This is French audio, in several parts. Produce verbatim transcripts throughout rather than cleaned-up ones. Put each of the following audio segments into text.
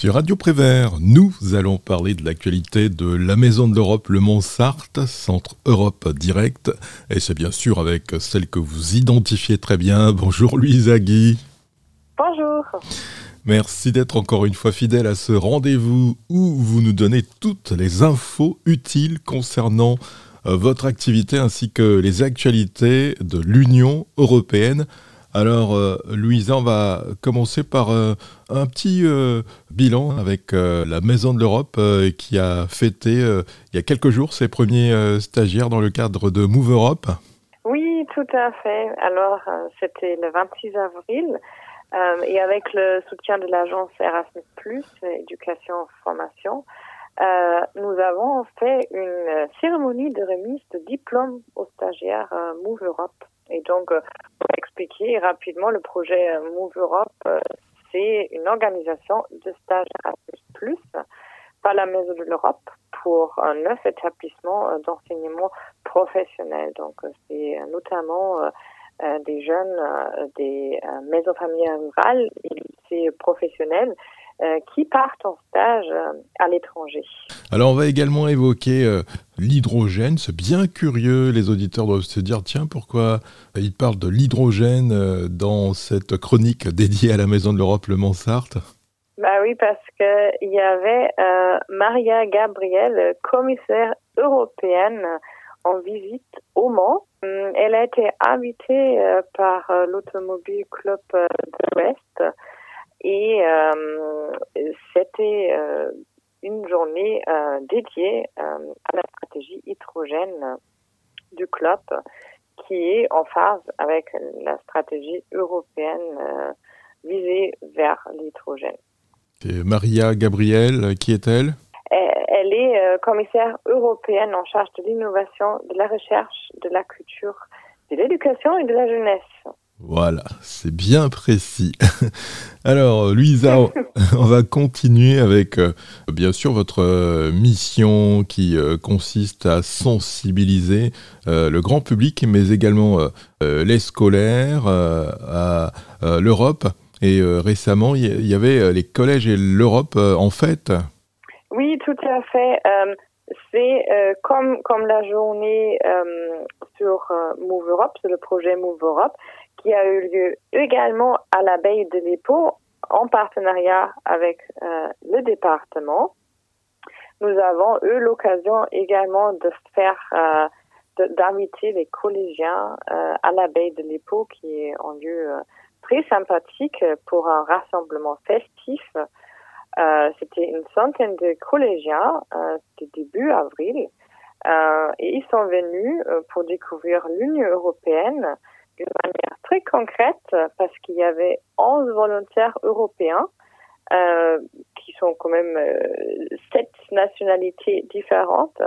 Sur Radio Prévert, nous allons parler de l'actualité de la Maison de l'Europe, le Mont Sarthe, Centre Europe Direct. Et c'est bien sûr avec celle que vous identifiez très bien. Bonjour Louisa Guy. Bonjour. Merci d'être encore une fois fidèle à ce rendez-vous où vous nous donnez toutes les infos utiles concernant euh, votre activité ainsi que les actualités de l'Union européenne. Alors, euh, Louisa, on va commencer par euh, un petit euh, bilan avec euh, la Maison de l'Europe euh, qui a fêté euh, il y a quelques jours ses premiers euh, stagiaires dans le cadre de Move Europe. Oui, tout à fait. Alors, euh, c'était le vingt-six avril euh, et avec le soutien de l'agence Erasmus plus, éducation formation, euh, nous avons fait une cérémonie de remise de diplôme aux stagiaires euh, Move Europe. Et donc, euh, pour expliquer rapidement, le projet euh, Move Europe, euh, c'est une organisation de stages Erasmus plus par la Maison de l'Europe pour euh, neuf établissements euh, d'enseignement professionnel. Donc, euh, c'est euh, notamment euh, euh, des jeunes, euh, des euh, maisons familiales rurales et lycées professionnels euh, qui partent en stage euh, à l'étranger. Alors, on va également évoquer euh, l'hydrogène. C'est bien curieux, les auditeurs doivent se dire, tiens, pourquoi ils parlent de l'hydrogène euh, dans cette chronique dédiée à la Maison de l'Europe, le Mont Sarthe? Bah oui, parce que il y avait euh, Maria Gabriel, commissaire européenne, en visite au Mans. Elle a été invitée euh, par euh, l'Automobile Club euh, de l'Ouest et euh, c'était euh, une journée euh, dédiée euh, à la stratégie hydrogène du club qui est en phase avec la stratégie européenne euh, visée vers l'hydrogène. Et Maria Gabriel, qui est-elle ? Elle est euh, commissaire européenne en charge de l'innovation, de la recherche, de la culture, de l'éducation et de la jeunesse. Voilà, c'est bien précis. Alors, Louisa, on va continuer avec, euh, bien sûr, votre euh, mission qui euh, consiste à sensibiliser euh, le grand public, mais également euh, euh, les scolaires euh, à euh, l'Europe. Et euh, récemment, il y avait euh, les collèges et l'Europe euh, en fête. Oui, tout à fait. Euh, c'est euh, comme comme la journée euh, sur euh, Move Europe, c'est le projet Move Europe, qui a eu lieu également à l'abbaye de l'Épau en partenariat avec euh, le département. Nous avons eu l'occasion également de faire, euh, de, d'inviter les collégiens euh, à l'abbaye de l'Épau, qui est un lieu euh, très sympathique pour un rassemblement festif. Euh, c'était une centaine de collégiens, euh, c'était début avril, euh, et ils sont venus euh, pour découvrir l'Union européenne d'une manière très concrète parce qu'il y avait onze volontaires européens euh, qui sont quand même euh, sept nationalités différentes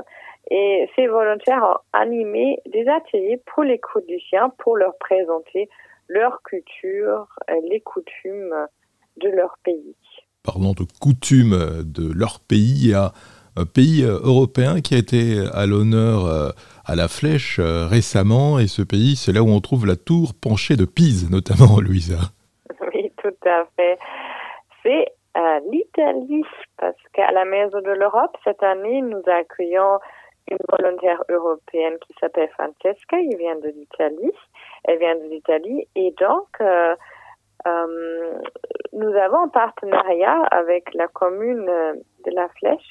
et ces volontaires ont animé des ateliers pour les collégiens pour leur présenter leur culture, euh, les coutumes de leur pays. Parlant de coutumes de leur pays, il y a un pays européen qui a été à l'honneur à la Flèche récemment, et ce pays, c'est là où on trouve la tour penchée de Pise, notamment, Louisa. Oui, tout à fait. C'est euh, l'Italie, parce qu'à la Maison de l'Europe, cette année, nous accueillons une volontaire européenne qui s'appelle Francesca, elle vient de l'Italie, elle vient de l'Italie, et donc... Euh, Euh, nous avons un partenariat avec la commune de La Flèche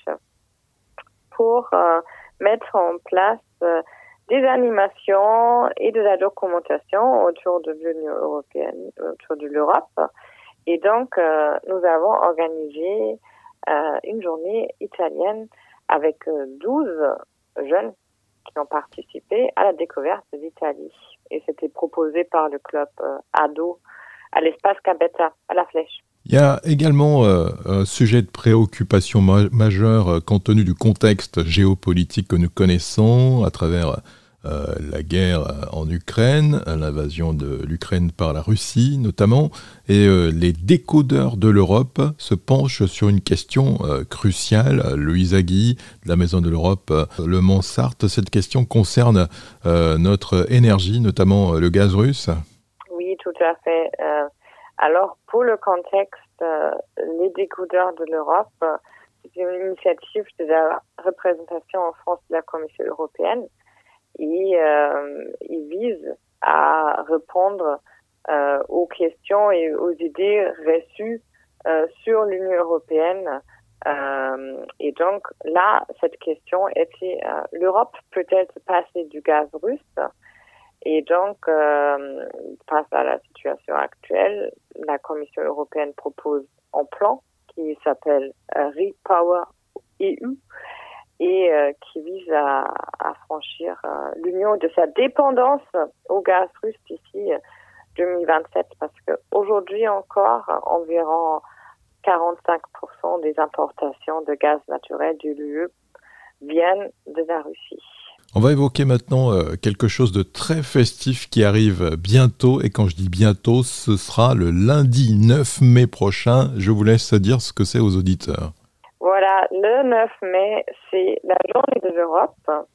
pour euh, mettre en place euh, des animations et de la documentation autour de l'Union européenne, autour de l'Europe. Et donc, euh, nous avons organisé euh, une journée italienne avec euh, douze jeunes qui ont participé à la découverte de l'Italie. Et c'était proposé par le club euh, Ado à l'espace Cabetta, à La Flèche. Il y a également euh, un sujet de préoccupation ma- majeur euh, compte tenu du contexte géopolitique que nous connaissons à travers euh, la guerre en Ukraine, l'invasion de l'Ukraine par la Russie notamment, et euh, les décodeurs de l'Europe se penchent sur une question euh, cruciale. Louisa Guy, de la Maison de l'Europe, euh, le Mont Sarthe, cette question concerne euh, notre énergie, notamment euh, le gaz russe. Oui, tout à fait. Euh, alors, pour le contexte euh, les décodeurs de l'Europe, euh, c'est une initiative de la représentation en France de la Commission européenne et euh, il vise à répondre euh, aux questions et aux idées reçues euh, sur l'Union européenne. Euh, et donc là, cette question était euh, l'Europe peut-elle se passer du gaz russe? Et donc, euh, face à la situation actuelle, la Commission européenne propose un plan qui s'appelle euh, Repower E U et euh, qui vise à, à franchir euh, l'union de sa dépendance au gaz russe d'ici euh, deux mille vingt-sept, parce qu'aujourd'hui encore, environ quarante-cinq pour cent des importations de gaz naturel de l'U E viennent de la Russie. On va évoquer maintenant euh, quelque chose de très festif qui arrive bientôt, et quand je dis bientôt, ce sera le lundi neuf mai prochain. Je vous laisse dire ce que c'est aux auditeurs. Voilà, le neuf mai, c'est la journée de l'Europe,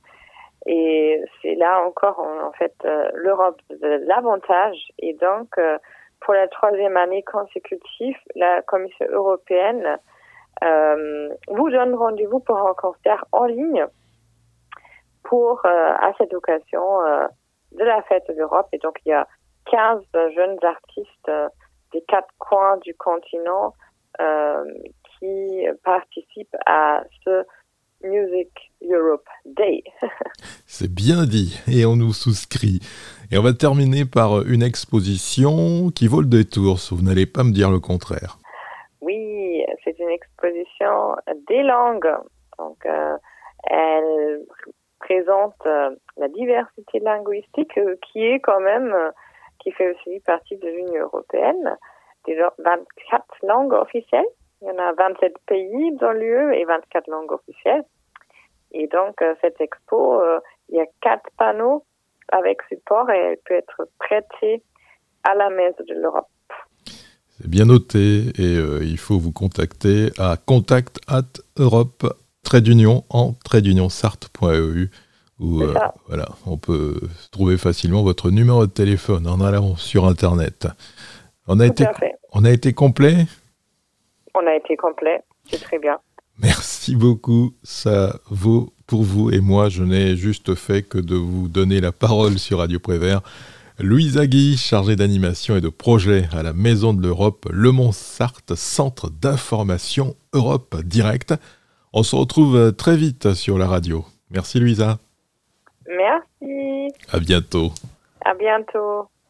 et c'est là encore, en fait, euh, l'Europe de l'avantage, et donc, euh, pour la troisième année consécutive, la Commission européenne euh, vous donne rendez-vous pour un concert en ligne pour, euh, à cette occasion euh, de la fête de l'Europe. Et donc, il y a quinze jeunes artistes euh, des quatre coins du continent euh, qui participent à ce Music Europe Day. C'est bien dit, et on nous souscrit. Et on va terminer par une exposition qui vaut le détour, si vous n'allez pas me dire le contraire. Oui, c'est une exposition des langues. Donc, euh, elle présente euh, la diversité linguistique euh, qui est quand même, euh, qui fait aussi partie de l'Union européenne. Déjà vingt-quatre langues officielles. Il y en a vingt-sept pays dans l'U E et vingt-quatre langues officielles. Et donc, euh, cette expo, euh, il y a quatre panneaux avec support et elle peut être prêtée à la Maison de l'Europe. C'est bien noté, et euh, il faut vous contacter à contact at europe trait d'union en trait d'union sarthe point e u où euh, voilà, on peut trouver facilement votre numéro de téléphone en allant sur Internet. On a, été, on a été complet? On a été complet, c'est très bien. Merci beaucoup, ça vaut pour vous et moi. Je n'ai juste fait que de vous donner la parole sur Radio Prévert. Louisa Guy, chargée d'animation et de projet à la Maison de l'Europe, Le Mont-Sarthe, centre d'information Europe Direct. On se retrouve très vite sur la radio. Merci Louisa. Merci. À bientôt. À bientôt.